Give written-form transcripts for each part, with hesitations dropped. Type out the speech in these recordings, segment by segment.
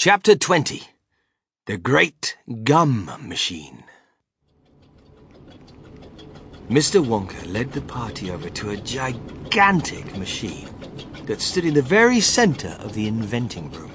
Chapter 20. The Great Gum Machine. Mr. Wonka led the party over to a gigantic machine that stood in the very center of the inventing room.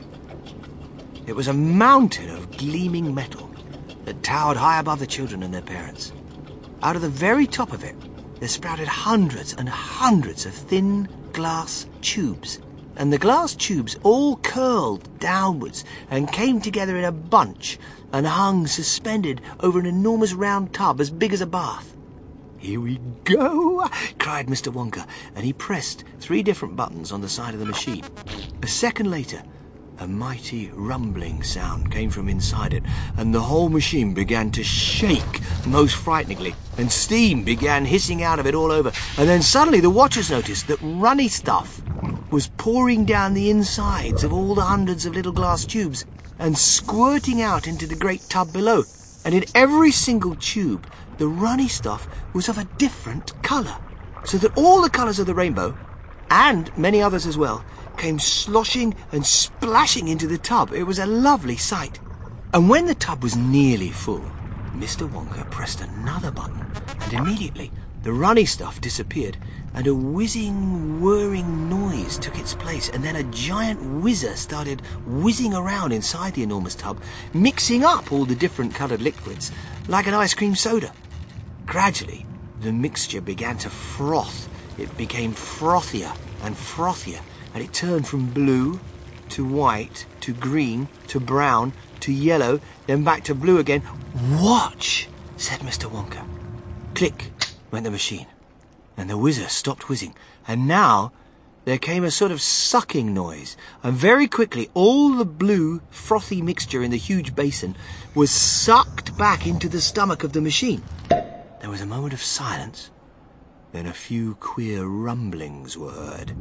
It was a mountain of gleaming metal that towered high above the children and their parents. Out of the very top of it, there sprouted hundreds and hundreds of thin glass tubes, and the glass tubes all curled downwards and came together in a bunch and hung suspended over an enormous round tub as big as a bath. "Here we go!" cried Mr. Wonka, and he pressed 3 different buttons on the side of the machine. A second later, a mighty rumbling sound came from inside it, and the whole machine began to shake most frighteningly, and steam began hissing out of it all over. And then suddenly the watchers noticed that runny stuff was pouring down the insides of all the hundreds of little glass tubes and squirting out into the great tub below. And in every single tube, the runny stuff was of a different colour, so that all the colours of the rainbow, and many others as well, came sloshing and splashing into the tub. It was a lovely sight. And when the tub was nearly full, Mr. Wonka pressed another button, and immediately the runny stuff disappeared, and a whizzing, whirring noise took its place, and then a giant whizzer started whizzing around inside the enormous tub, mixing up all the different coloured liquids, like an ice cream soda. Gradually, the mixture began to froth. It became frothier and frothier, and it turned from blue to white to green to brown to yellow, then back to blue again. "Watch," said Mr. Wonka. Click went the machine, and the whizzer stopped whizzing, and now there came a sort of sucking noise, and very quickly all the blue, frothy mixture in the huge basin was sucked back into the stomach of the machine. There was a moment of silence, then a few queer rumblings were heard.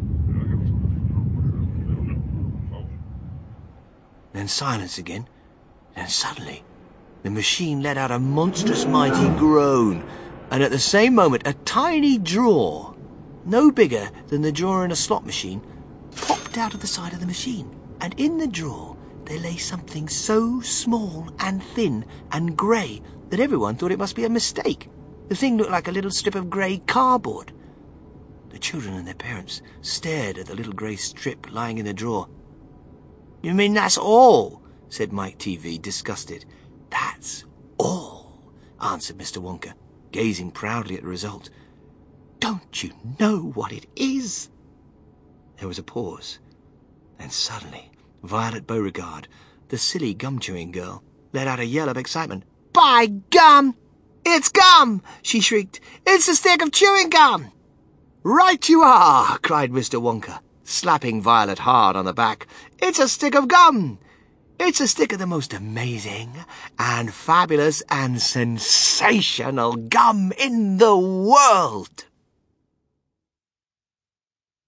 Then silence again, then suddenly the machine let out a monstrous mighty groan, and at the same moment a tiny drawer, no bigger than the drawer in a slot machine, popped out of the side of the machine, and in the drawer there lay something so small and thin and grey that everyone thought it must be a mistake. The thing looked like a little strip of grey cardboard. The children and their parents stared at the little grey strip lying in the drawer. "You mean that's all?" said Mike TV, disgusted. "That's all," answered Mr. Wonka, gazing proudly at the result. "Don't you know what it is?" There was a pause. Then suddenly Violet Beauregard, the silly gum-chewing girl, let out a yell of excitement. "By gum! It's gum!" she shrieked. "It's a stick of chewing gum!" "Right you are!" cried Mr. Wonka, slapping Violet hard on the back. "It's a stick of gum! It's a stick of the most amazing and fabulous and sensational gum in the world!"